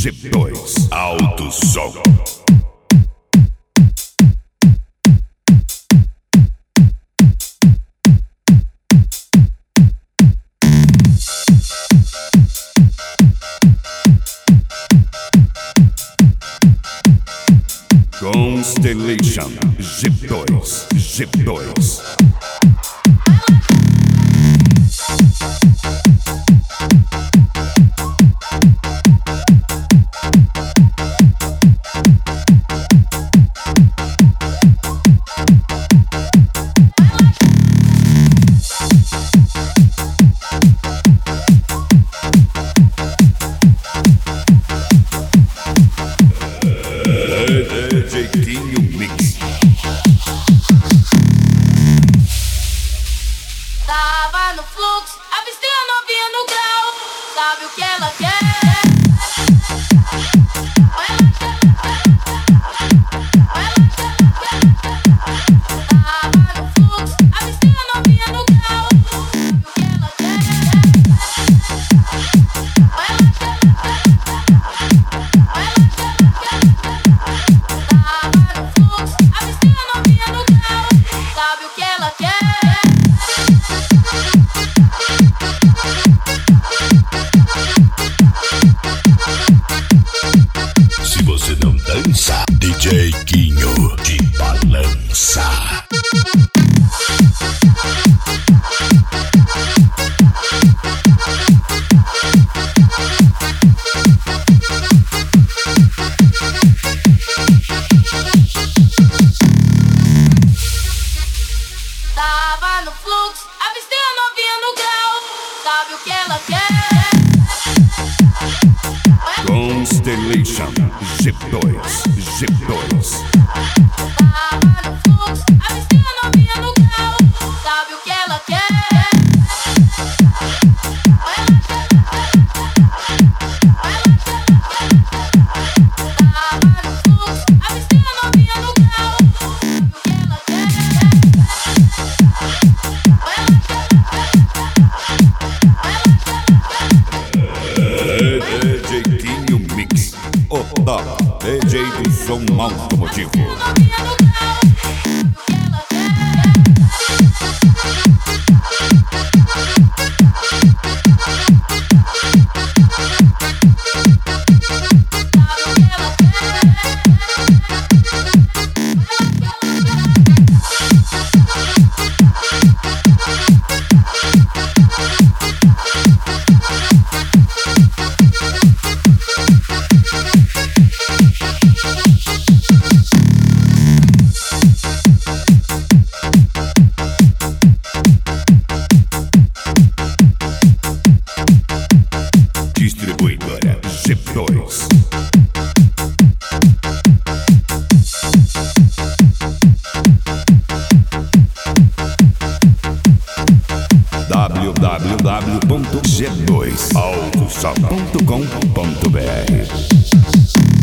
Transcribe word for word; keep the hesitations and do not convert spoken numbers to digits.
G dois Alto Som. Constellation G dois G dois. D J Quinho Mix. Tava no fluxo, avistei a novinha no grau. Sabe o que ela quer? Tava no fluxo, avistei a novinha no grau. Sabe o que ela quer? Sabe o que ela quer? Se você não dança, D J Quinho te balança. Tava no fluxo, avistei a novinha no grau. Sabe o que ela quer? Constellation G dois G dois. Tava no fluxo, avistei a novinha no grau. Sabe o que ela quer? Tava no fluxo, avistei a novinha no grau. Sabe o que ela quer? D J Quinho Mix, o top D J do som automotivo. Distribuidora G dois. w w w ponto g dois autosom ponto com ponto b r